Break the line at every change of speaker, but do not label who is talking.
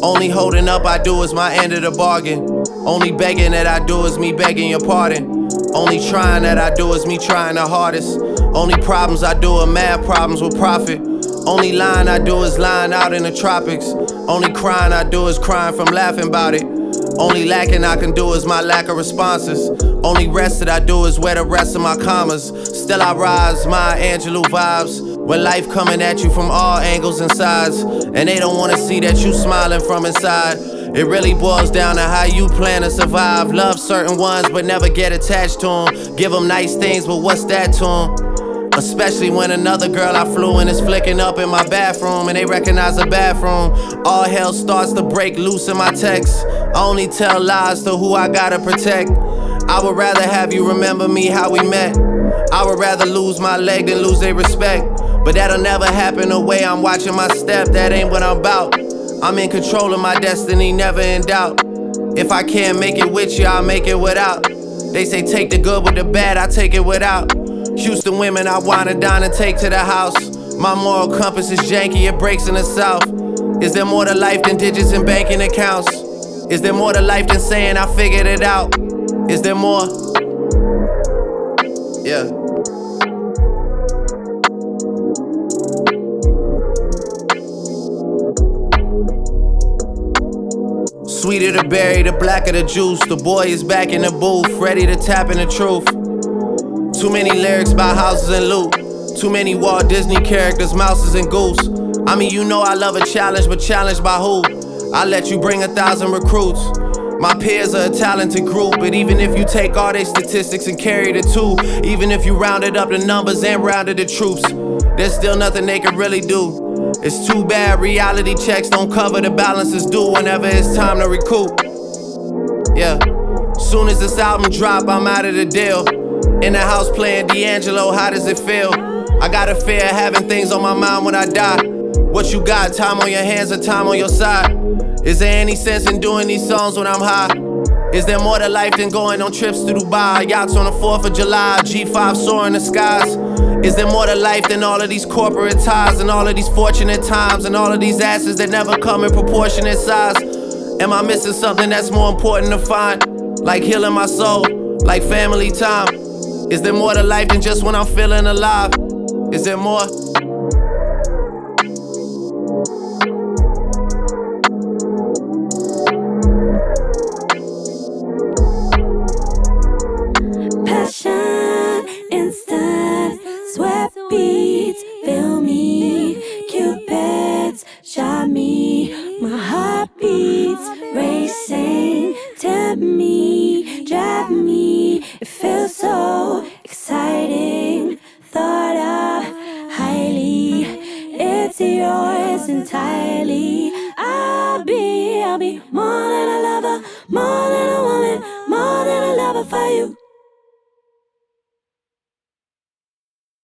Only holding up I do is my end of the bargain. Only begging that I do is me begging your pardon. Only trying that I do is me trying the hardest. Only problems I do are mad problems with profit. Only lying I do is lying out in the tropics. Only crying I do is crying from laughing about it. Only lacking I can do is my lack of responses. Only rest that I do is wear the rest of my commas. Still I rise, my Angelou vibes. When life coming at you from all angles and sides, and they don't wanna see that you smiling from inside. It really boils down to how you plan to survive. Love certain ones but never get attached to them. Give them nice things but what's that to them? Especially when another girl I flew in is flicking up in my bathroom and they recognize the bathroom. All hell starts to break loose in my texts. I only tell lies to who I gotta protect. I would rather have you remember me how we met. I would rather lose my leg than lose their respect. But that'll never happen the way I'm watching my step. That ain't what I'm about. I'm in control of my destiny, never in doubt. If I can't make it with you, I'll make it without. They say take the good with the bad, I take it without. Houston women I wanna dine and take to the house. My moral compass is janky, it breaks in the south. Is there more to life than digits and banking accounts? Is there more to life than saying I figured it out? Is there more? Yeah. Sweeter the berry, the blacker the juice. The boy is back in the booth, ready to tap in the truth. Too many lyrics about houses and loot. Too many Walt Disney characters, mouses and goose. I mean, you know I love a challenge, but challenged by who? I let you bring 1,000 recruits. My peers are a talented group, but even if you take all their statistics and carry the two, even if you rounded up the numbers and rounded the troops, there's still nothing they can really do. It's too bad reality checks don't cover the balances due whenever it's time to recoup. Yeah, soon as this album drop, I'm out of the deal. In the house playing D'Angelo, how does it feel? I got a fear of having things on my mind when I die. What you got, time on your hands or time on your side? Is there any sense in doing these songs when I'm high? Is there more to life than going on trips to Dubai? Yachts on the 4th of July, G5 soaring the skies. Is there more to life than all of these corporate ties and all of these fortunate times and all of these asses that never come in proportionate size? Am I missing something that's more important to find? Like healing my soul, like family time. Is there more to life than just when I'm feeling alive? Is there more?
Passion, instant, sweat beats, fill me, Cupids, shot me, my heart beats, racing, tempt me, drive me, it feels so exciting, thought of highly, it's yours entirely, I'll be more than a lover, more than a woman, more than a lover for you.